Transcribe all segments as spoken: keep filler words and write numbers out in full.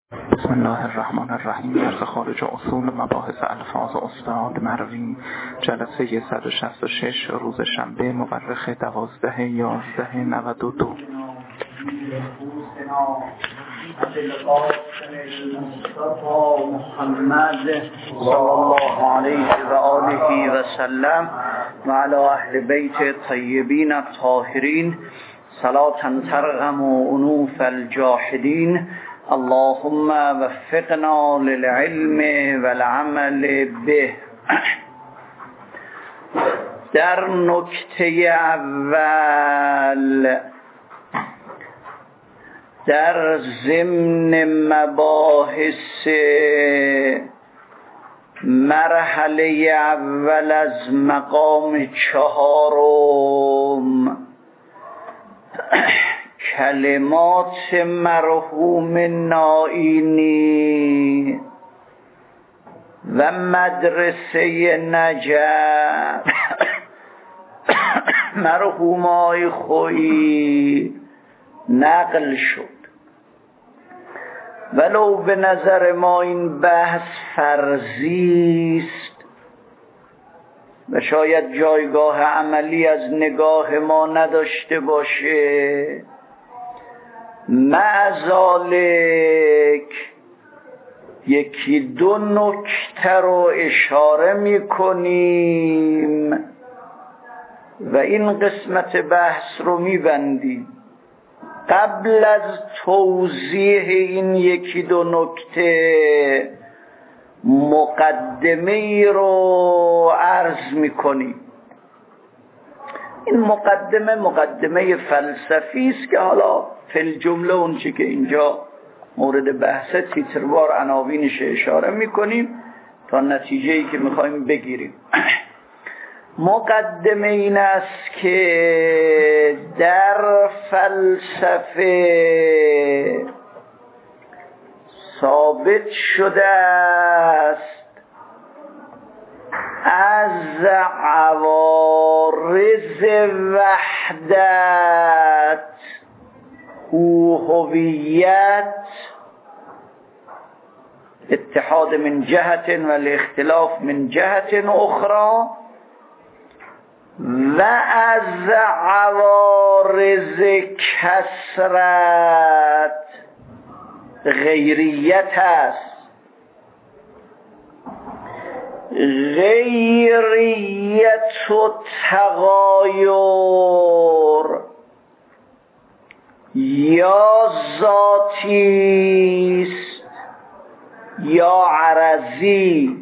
بسم الله الرحمن الرحیم. درس خارج اصول مباحث الفاظ استاد مروی، جلسه صد و شصت و شش، روز شنبه مورخ دوازده یازده نود و دو. محمد صلی الله علیه و آله و سلم و علی اهل بیت الطیبین الطاهرین صلاة ترغم انوف الجاحدین. اللهم وفقنا للعلم والعمل به. در نکته اول در ضمن مباحث مرحله اول از مقام چهارم کلمات مرحوم نائینی و مدرسه نجف مرحومای خویی نقل شد. ولو به نظر ما این بحث فرضی است و شاید جایگاه عملی از نگاه ما نداشته باشه، معذالک یکی دو نکته رو اشاره میکنیم و این قسمت بحث رو میبندیم. قبل از توضیح این یکی دو نکته مقدمه ای رو عرض میکنیم. این مقدمه مقدمه فلسفی است که حالا فی الجمله اون چی که اینجا مورد بحث تیتروار عناوینش اشاره میکنیم تا نتیجه‌ای که میخوایم بگیریم. مقدمه این است که در فلسفه ثابت شده است از عوارض وحدت هو هویت اتحاد من جهت و الاختلاف من جهت اخرى و از عوارض کثرت غیریت است. غیریت و تغایر یا ذاتی است یا عرضی.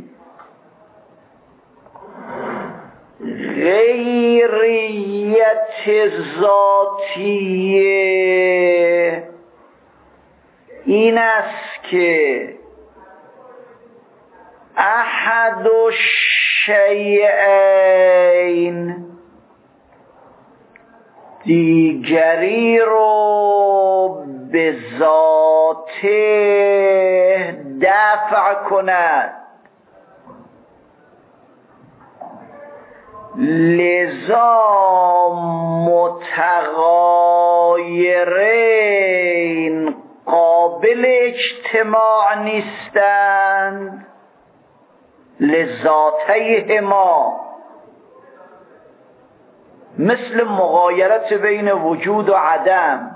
غیریت ذاتیه این است که احد الشیئین دیگری رو به ذاته دفع کند، لذا متغایرین قابل اجتماع نیستند لذاتیهما، مثل مغایرت بین وجود و عدم.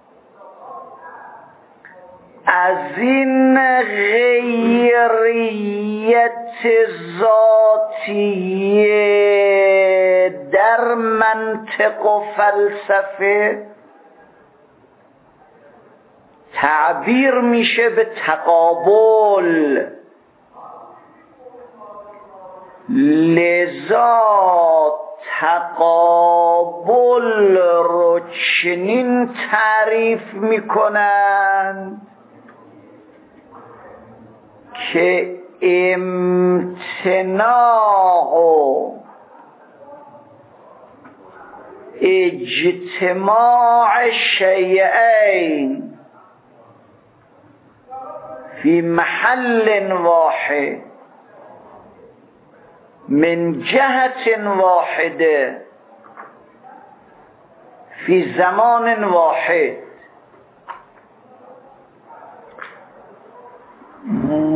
از این غیریت ذاتیه در منطق و فلسفه تعبیر میشه به تقابل. لذا تقابل رو چنین تعریف میکنند که امتناع و اجتماع شیئین فی محل واحد من جهت واحده فی زمان واحد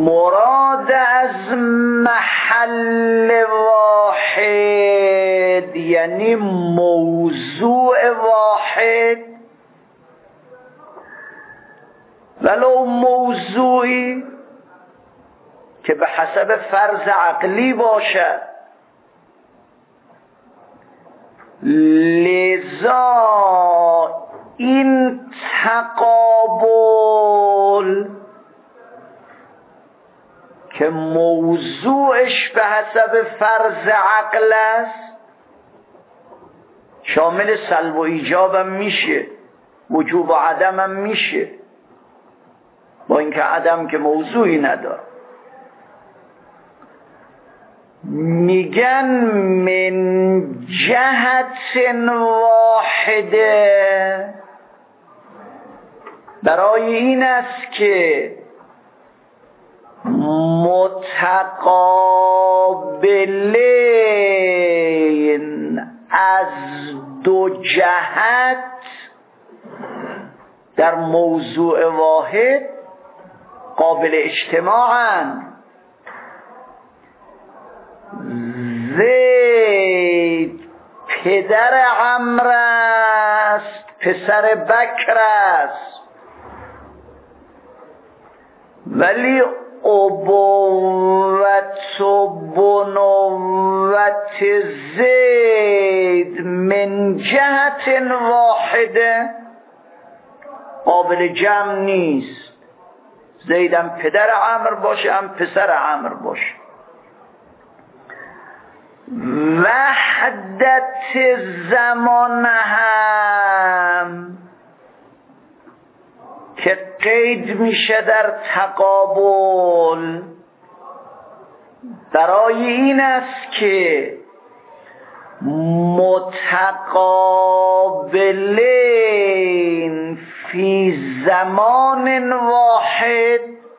مراد از محل واحد یعنی موضوع واحد، ولو موضوعی که به حسب فرض عقلی باشد. لذا این تقابل که موضوعش به حسب فرض عقل است، شامل سلب و ایجاب هم میشه، وجوب و عدم هم میشه، با اینکه عدم که موضوعی نداره. میگن من جهت واحده، برای این است که متقابلین از دو جهت در موضوع واحد قابل اجتماعند. زید پدر عمرو است، پسر بکر است، ولی ابوت و بنوت زید من جهت واحده قابل جمع نیست. زیدم پدر عمرو باشه هم پسر عمرو باشه. وحدت زمان هم که قید میشه در تقابل، برای این است که متقابلین فی زمان واحد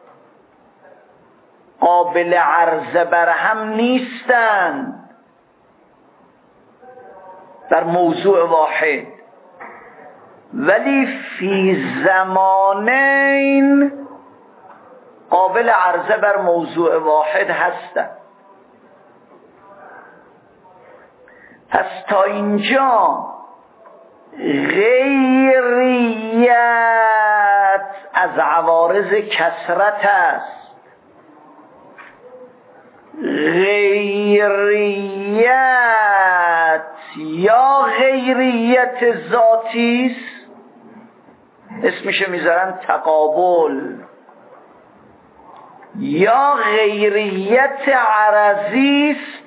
قابل عرضه بر هم نیستند در موضوع واحد، ولی فی زمانین قابل عرضه بر موضوع واحد هستند. پس تا اینجا غیریت از عوارض کثرت است. غیریت یا غیریت ذاتی است، اسمش میذارن تقابل، یا غیریت عرضی است،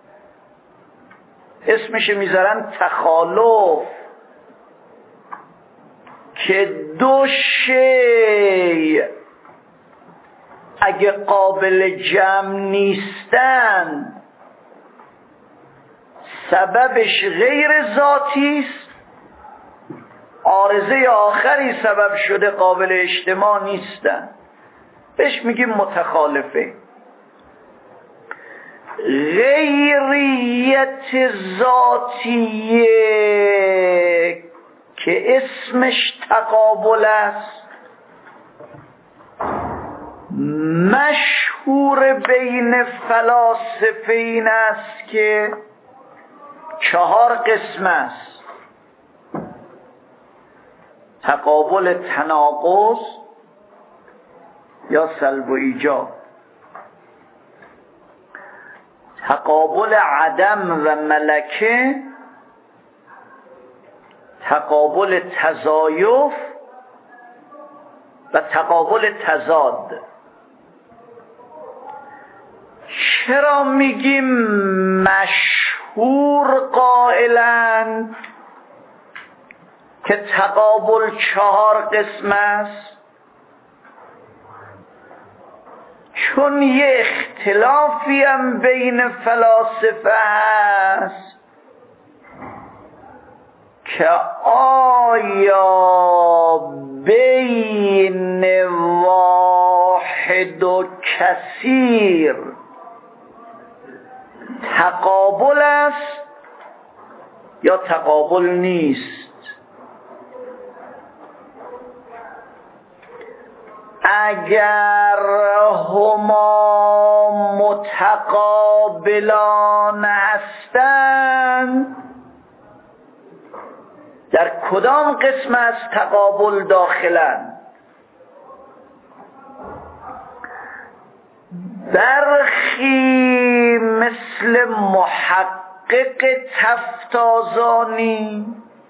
اسمش میذارن تخالف. که دو شی اگه قابل جمع نیستن سببش غیر ذاتی است، عارضه آخری سبب شده قابل اجتماع نیستن، بهش میگیم متخالفه. غیریت ذاتیه که اسمش تقابل است، مشهور بین فلاسفه این است که چهار قسم است: تقابل تناقض یا سلب و ایجاب، تقابل عدم و ملکه، تقابل تزایف و تقابل تضاد. چرا میگیم مشهور قائلند که تقابل چهار قسم است؟ چون یه اختلافی هم بین فلاسفه هست که آیا بین واحد و کثیر تقابل است یا تقابل نیست. اگر هما متقابلان هستند، در کدام قسم از تقابل داخلند؟ برخی مثل محقق تفتازانی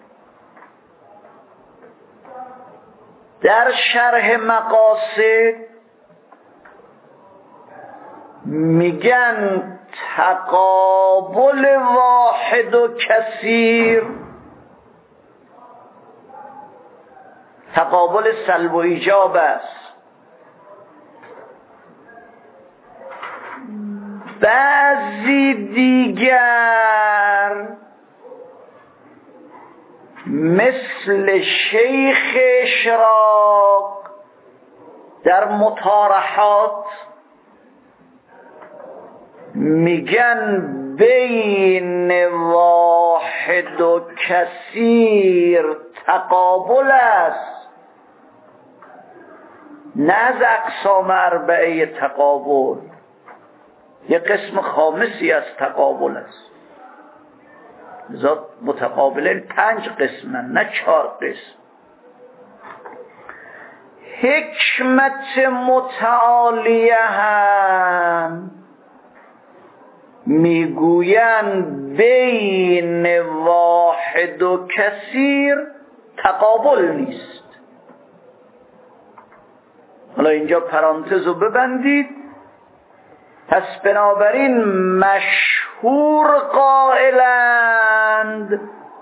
در شرح مقاصد میگن تقابل واحد و کثیر تقابل سلب و ایجاب است. بعضی دیگر مثل شیخ اشراق در مطارحات میگن بین واحد و کثیر تقابل است، نه از اقسام اربعه تقابل، یک قسم خامسی از تقابل است. ذات متقابلین پنج قسمن نه چهار قسم. حکمت متعالیه هم میگویند بین واحد و کثیر تقابل نیست. حالا اینجا پرانتز رو ببندید. پس بنابراین مشهور قائلند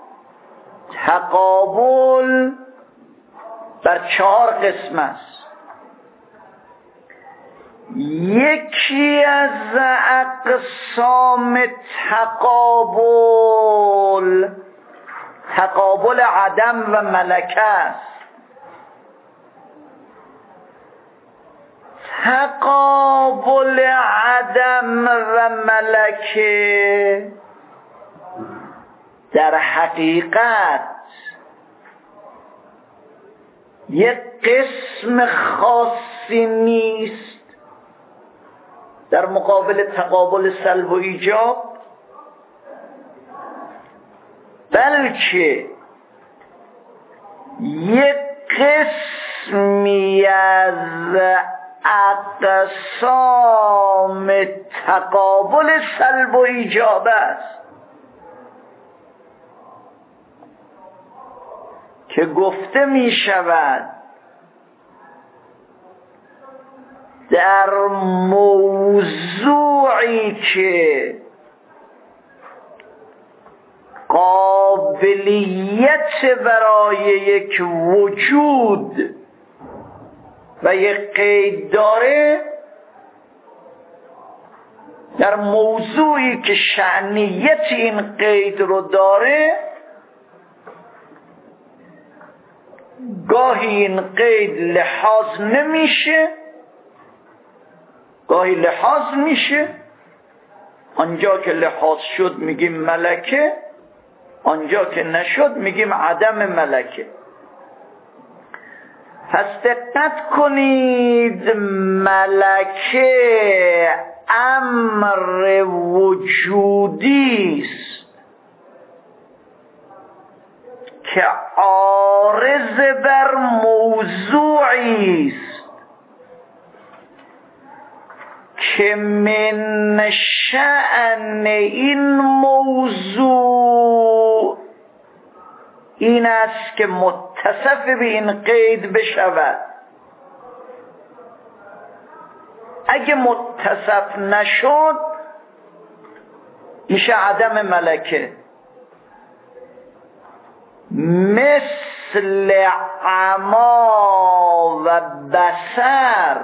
تقابل بر چهار قسم است. یکی از اقسام تقابل تقابل عدم و ملکه است. تقابل عدم و ملکه در حقیقت یک قسم خاصی نیست در مقابل تقابل سلب و ایجاب، بلکه یک قسمی از اقسام تقابل سلب و ایجاب است که گفته می شود در موضوعی که قابلیت برای یک وجود و یک قید داره، در موضوعی که شأنیت این قید رو داره، گاهی این قید لحاظ نمیشه، گاهی لحاظ میشه. آنجا که لحاظ شد میگیم ملکه، آنجا که نشد میگیم عدم ملکه. پس دقت کنید، ملکه امر وجودی است که عارض بر موضوعی است که من شأن این موضوع این است که متصف به این قید بشود. اگه متصف نشد میشه عدم ملکه. مثل عما و بصر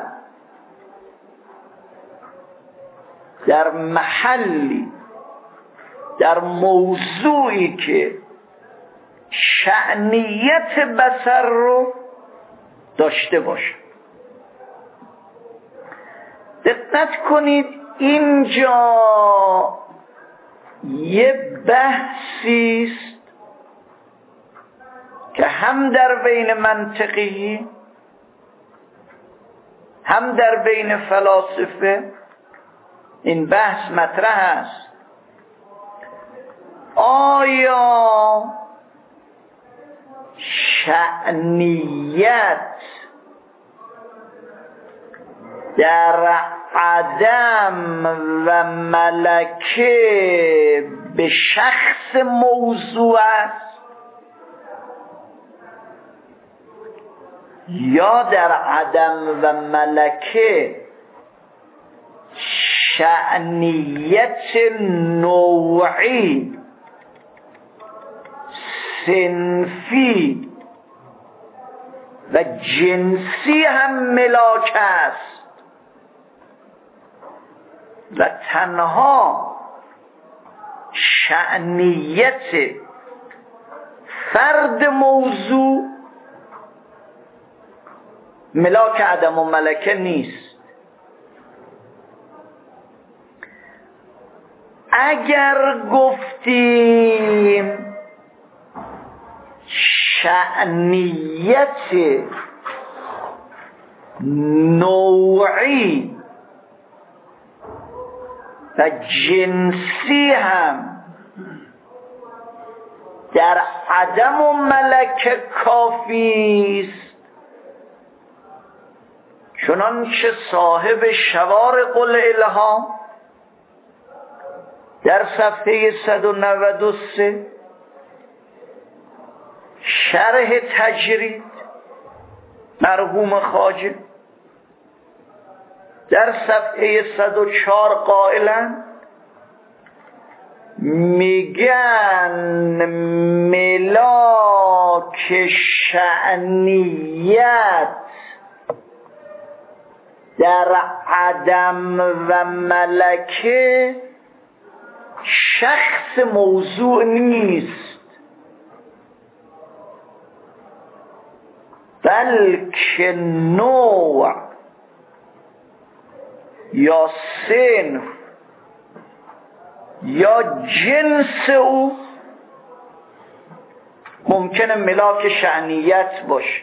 در محلی در موضوعی که شأنیت بصر رو داشته باشه. دقت کنید، اینجا یه بحثی است که هم در بین منطقی هم در بین فلاسفه این بحث مطرح است. آیا شأنیت در عدم و ملکه به شخص موضوع است یا در عدم و ملکه شأنیت نوعی صنفی و جنسی هم ملاک است و تنها شأنیت فرد موضوع ملاک عدم و ملکه نیست. اگر گفتیم شأنیت نوعی و جنسی هم در عدم و ملکه کافی است، چنانچه صاحب شوارق الالهام در صفحه صد و نود و سه شرح تجرید مرحوم خواجه در صفحه صد و چهار قائلن میگن ملاک شأنیت در عدم و ملکه شخص موضوع نیست، بلکه نوع یا صنف یا جنس او ممکنه ملاک شأنیت باشه.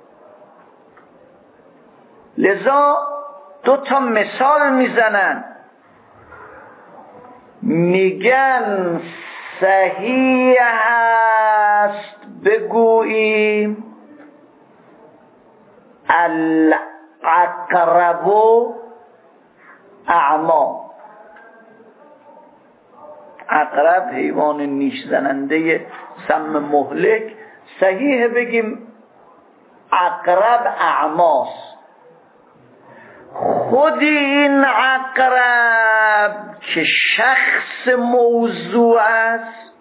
لذا دو تا مثال میزنن، میگن صحیح است بگوییم العقرب اعما. عقرب حیوان نیش زننده سم مهلک، صحیح بگیم عقرب اعماست. خود این عقرب که شخص موضوع است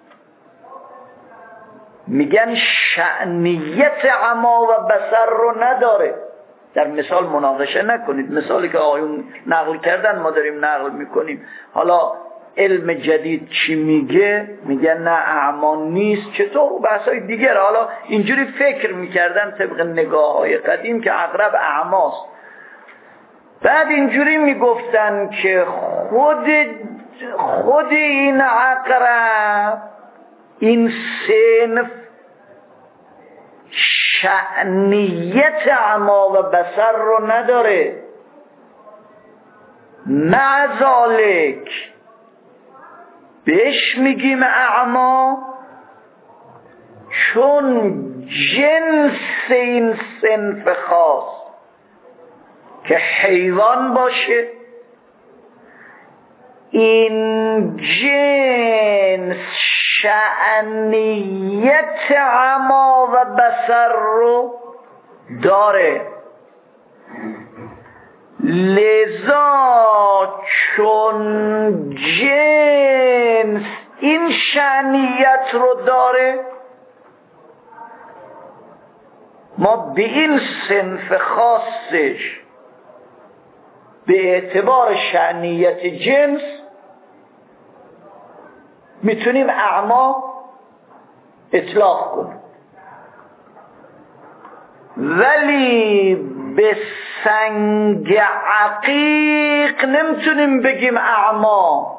میگن شأنیت عما و بصر رو نداره. در مثال مناقشه نکنید، مثالی که آقایون نقل کردن ما داریم نقل میکنیم. حالا علم جدید چی میگه؟ میگن نه اعما نیست. چطور؟ بحثای دیگر. حالا اینجوری فکر میکردن طبق نگاه های قدیم که عقرب اعماست. بعد اینجوری میگفتن که خود خود این عقرب، این صنف شأنیت عما و بصر رو نداره. مع ذالک بهش میگیم اعما چون جنس این صنف خاص که حیوان باشه، این جنس شأنیت عما و بصر رو داره. لذا چون جنس این شأنیت رو داره، ما به این صنف خاصش به اعتبار شأنیت جنس میتونیم اعما اطلاق کنیم، ولی به سنگ عقیق نمیتونیم بگیم اعما،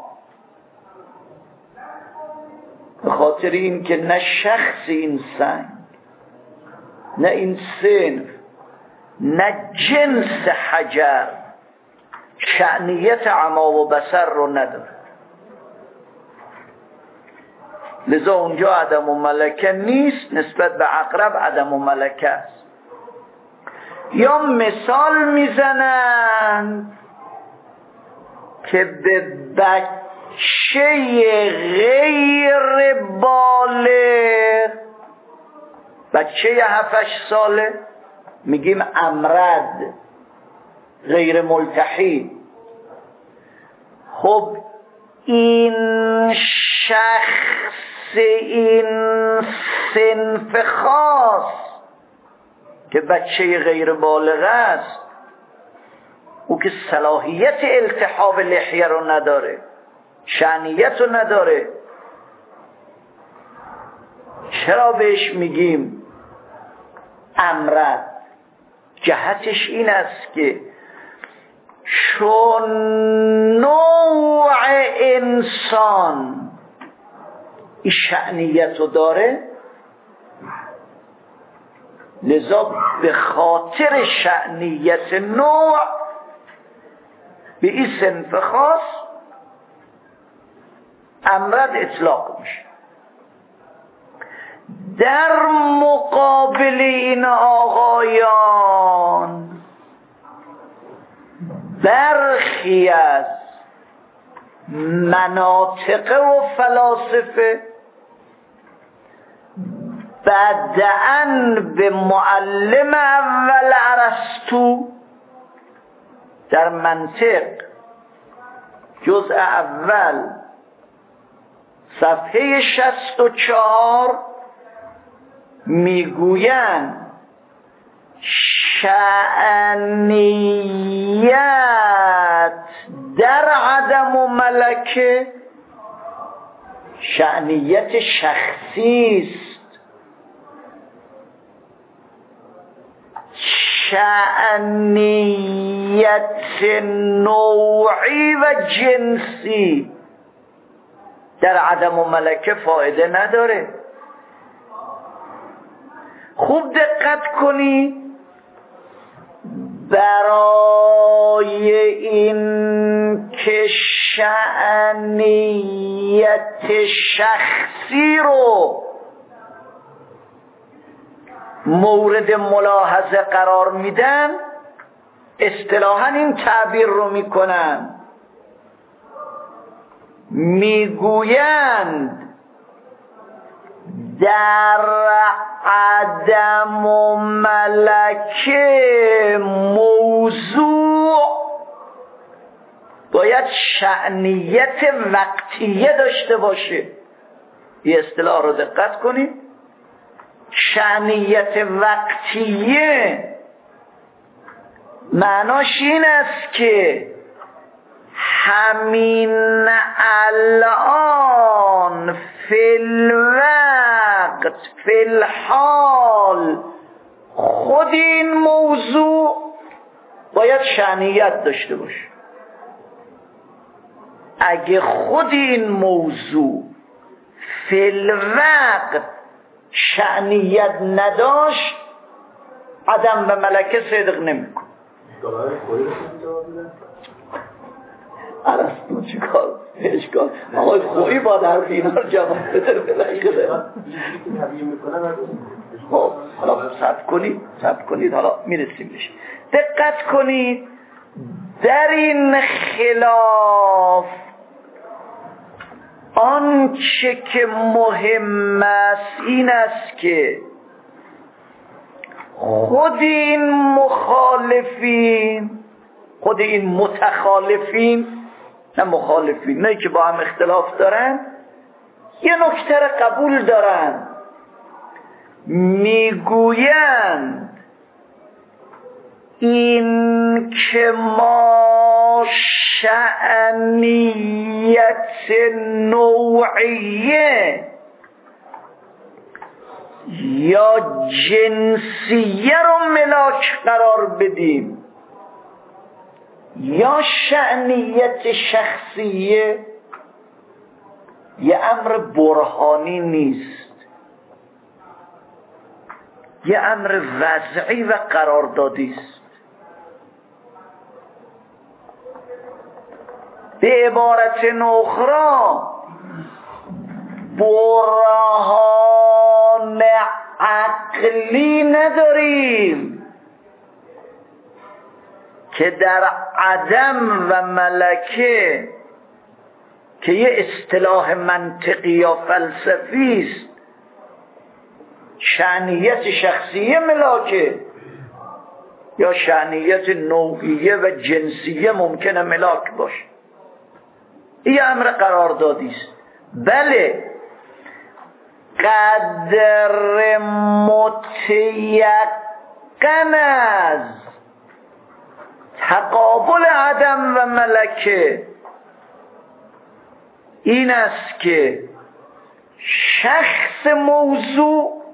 به خاطر این که نه شخص این سنگ، نه این صنف، نه جنس حجر شأنیت عما و بصر رو نداره. لذا اونجا عدم و ملکه نیست، نسبت به عقرب عدم و ملکه است. یا مثال میزنن که به بچه غیر بالغ، بچه هفتش ساله میگیم امرد غیر ملتحی. خب این شخص، این صنف خاص که بچه غیر بالغ است، او که صلاحیت التحاب لحیه رو نداره، شأنیت رو نداره، چرا بهش میگیم امرد؟ جهتش این است که چون نوع انسان این شأنیت رو داره، لذا به خاطر شأنیت نوع به این صنف خاص امرد اطلاق میشه. در مقابل این آقایان برخی از مناطق و فلاسفه بدعن به معلم اول ارسطو در منطق جزء اول صفحه شصت و چهار میگویند شأنیت در عدم و ملکه شأنیت شخصی است، شأنیت نوعی و جنسی در عدم و ملکه فایده نداره. خوب دقت کنی، برای این که شأنیت شخصی رو مورد ملاحظه قرار میدن، اصطلاحاً این تعبیر رو میکنن، میگویند در عدم و ملکه موضوع باید شأنیت وقتیه داشته باشه. یه اصطلاح رو دقت کنید، شأنیت وقتیه معناش این است که همین الان فی الوقت فی الحال خود این موضوع باید شأنیت داشته باشه. اگه خود این موضوع فی الوقت شأنیت نداشت، عدم به ملکه صدق نمیکن. ارسطو چیکار اشکال آقای خویی با در فینال جواب بده بالاخره. خب حالا صبر کنید صبر کنید حالا میرسیم بهش. دقت کنید، در این خلاف آنچه که مهم است این است که خود این مخالفین، خود این متخالفین، نه مخالفین، نه که با هم اختلاف دارن، یه نکته را قبول دارن، میگویند این که ما شأنیت نوعیه یا جنسیه رو ملاک قرار بدیم یا شأنیت شخصیه، یه امر برهانی نیست. یه امر وضعی و قراردادی است. به عبارت اخرى برهان عقلی نداریم که در عدم و ملکه که یه اصطلاح منطقی یا فلسفی است شأنیت شخصیه ملاکه یا شأنیت نوعیه و جنسیه ممکنه ملاک باشه. این امر قراردادی است. بله قدر متیقن از تقابل عدم و ملکه این است که شخص موضوع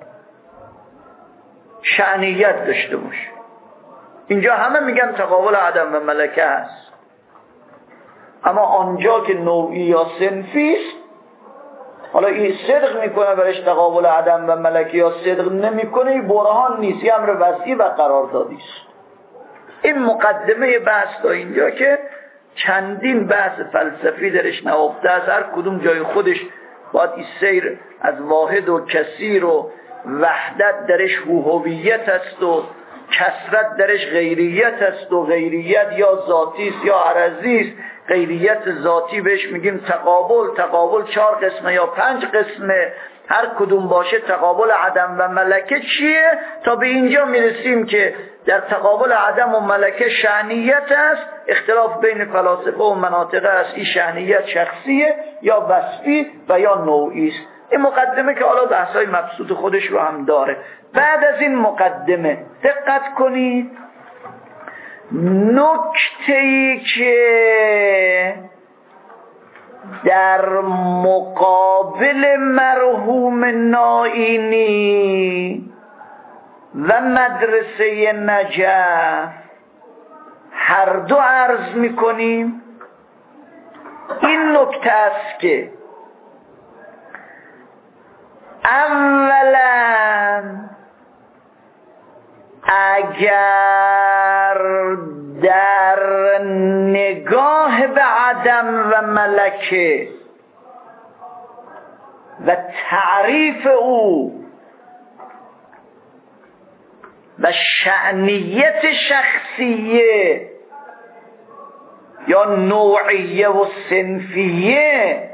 شأنیت داشته باشه. اینجا همه میگن تقابل عدم و ملکه هست، اما آنجا که نوعی یا صنفی است، حالا این صدق میکنه برش تقابل عدم و ملکه یا صدق نمیکنه، این برهان نیست، این امر وضعی و قراردادی است. این مقدمه بحث تا اینجا که چندین بحث فلسفی درش نهفته است، هر کدوم جای خودش باید این سیر از واحد و کثیر و وحدت درش هویت است و کثرت درش غیریت است و غیریت یا ذاتی است یا عرضی است. غیریت ذاتی بهش میگیم تقابل، تقابل چهار قسمه یا پنج قسمه، هر کدوم باشه تقابل عدم و ملکه چیه؟ تا به اینجا میرسیم که در تقابل عدم و ملکه شأنیت است. اختلاف بین فلاسفه و مناطق است، این شأنیت شخصیه یا وصفی و یا نوعی است. این مقدمه که حالا بحثای مبسوط خودش رو هم داره. بعد از این مقدمه دقت کنید نکته‌ای که در مقابل مرحوم نائینی و مدرسه نجف هر دو عرض میکنیم این نکته است که اولا اگر در نگاه به عدم و ملکه و تعریف او و شأنیت شخصیه یا نوعیه و صنفیه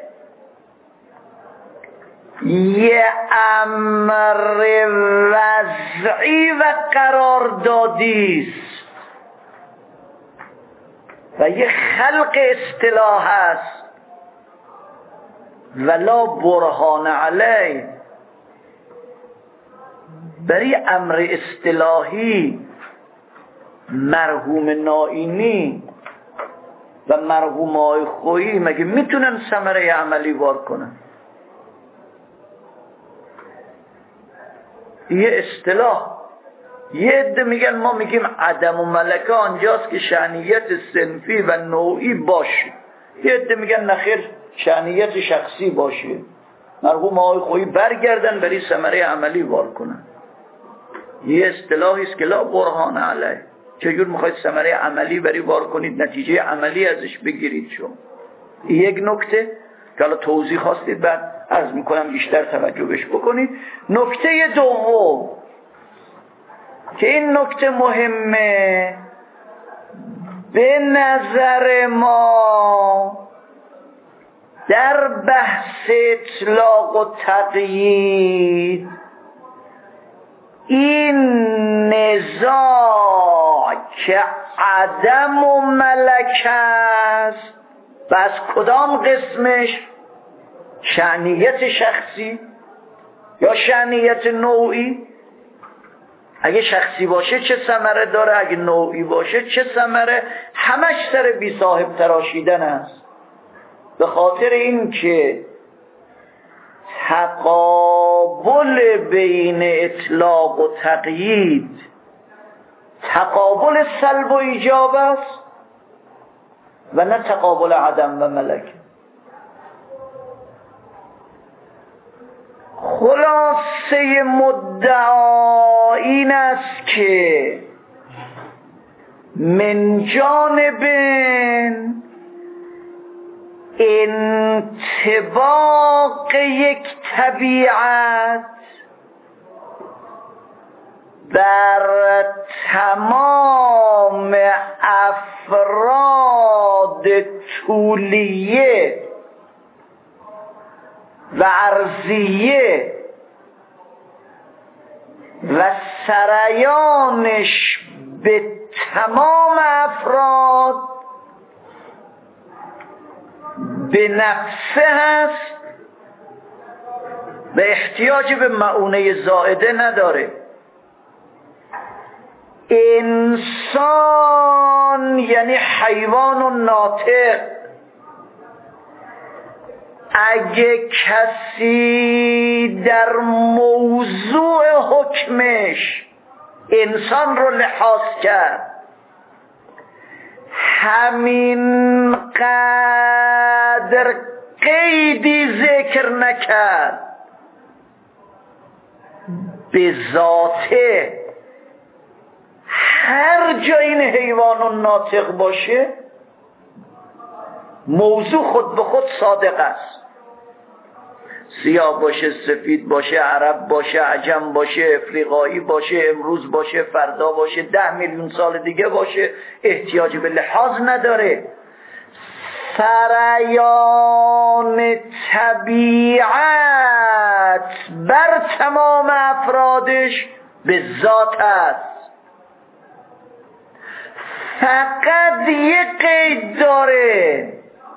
یه امر وضعی و قراردادی است و یه خلق اصطلاح است ولا برهان علیه. برای امر اصطلاحی مرحوم نائینی و مرحوم آقای خویی مگه میتونن ثمره عملی وار کنن؟ یه اصطلاح. یه عده میگن ما میگیم عدم و ملکه آنجاست که شأنیت صنفی و نوعی باشه، یه عده میگن نخیر شأنیت شخصی باشه. مرحوم آقای خویی برگردن برای ثمره عملی وار کنن. یه اصطلاحی است که لا برهان علیه. چجور میخواید ثمره عملی برای وار کنید، نتیجه عملی ازش بگیرید؟ شما یک نکته که حالا توضیح خواستید بعد عرض میکنم بیشتر توجه بهش بکنید. نکته دوم که این نکته مهمه، به نظر ما در بحث اطلاق و تقیید این نزاع که عدم و ملکه است و از کدام قسمش، شأنیت شخصی یا شأنیت نوعی، اگه شخصی باشه چه ثمره داره، اگه نوعی باشه چه ثمره، همش سر بی صاحب تراشیدن است. به خاطر این که تقابل بین اطلاق و تقیید تقابل سلب و ایجاب است و نه تقابل عدم و ملکه. خلاصه خلاصه مدعا این است که من جانب انطباق یک طبیعت بر تمام افراد طولیه و عرضیه و سریانش به تمام افراد به نفسه هست و احتیاج به معونه زائده نداره. انسان یعنی حیوان و ناطق، اگه کسی در موضوع حکمش انسان رو لحاظ کرد، همین قدر قیدی ذکر نکرد، به ذاته هر جا این حیوان و ناطق باشه موضوع خود به خود صادق است. سیاه باشه، سفید باشه، عرب باشه، عجم باشه، افریقایی باشه، امروز باشه، فردا باشه، ده میلیون سال دیگه باشه، احتیاج به لحاظ نداره. سریان طبیعت بر تمام افرادش به ذات است. فقط یک قید داره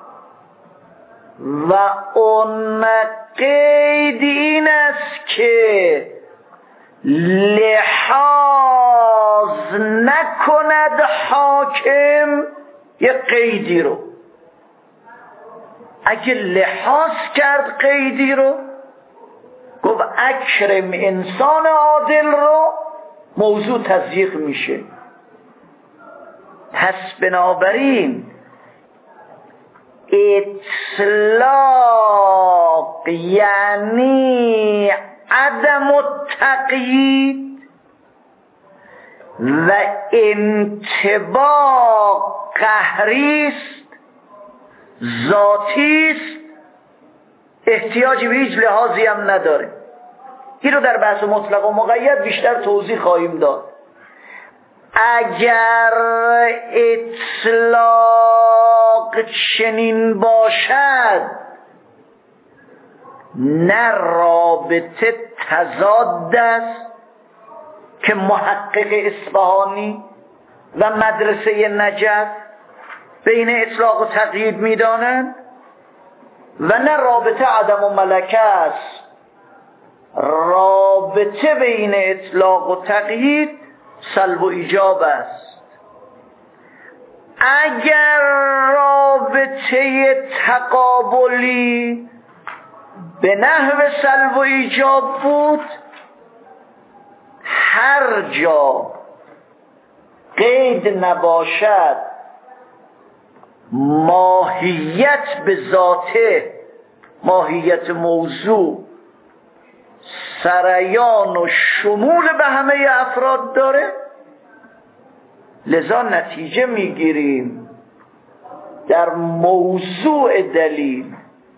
و اون قید این است که لحاظ نکند حاکم یک قیدی رو. اگه لحاظ کرد قیدی رو، گفت اکرم انسان عادل رو، موضوع تضییق میشه. پس بنابراین اطلاق یعنی عدم التقیید و انطباق قهریست، ذاتیست، احتیاجی به هیچ لحاظی هم نداره. این رو در بحث مطلق و مقید بیشتر توضیح خواهیم داد. اگر اطلاق چنین باشد، نه رابطه تضاد است که محقق اصفهانی و مدرسه نجف بین اطلاق و تقیید میدانند، و نه رابطه عدم و ملکه است. رابطه بین اطلاق و تقیید سلب و ایجاب است. اگر رابطه تقابلی به نحو سلب و ایجاب بود، هر جا قید نباشد، ماهیت به ذاته، ماهیت موضوع سریان و شمول به همه افراد داره. لذا نتیجه میگیریم در موضوع دلیل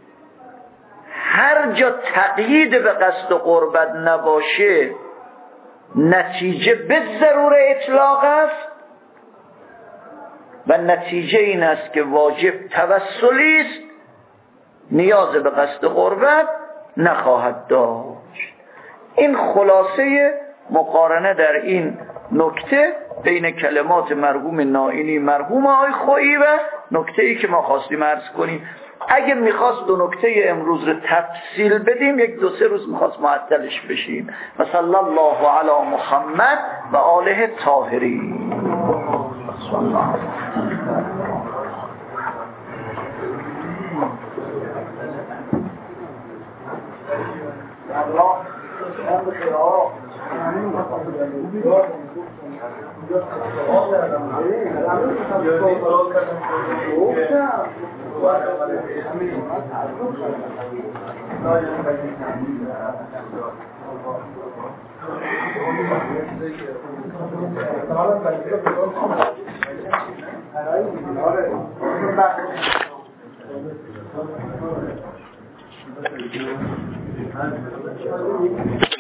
هر جا تقیید به قصد و قربت نباشه، نتیجه به ضرور اطلاق است و نتیجه این است که واجب توسلی است، نیاز به قصد و قربت نخواهد داشت. این خلاصه مقارنه در این نکته بین کلمات مرحوم نائینی مرحوم آقای خویی و نکته‌ای که ما خواستیم عرض کنیم. اگه میخواست دو نکته امروز رو تفصیل بدیم یک دو سه روز میخواست معطلش بشیم. و صلی الله علی محمد و آله طاهرین. الله Thank you.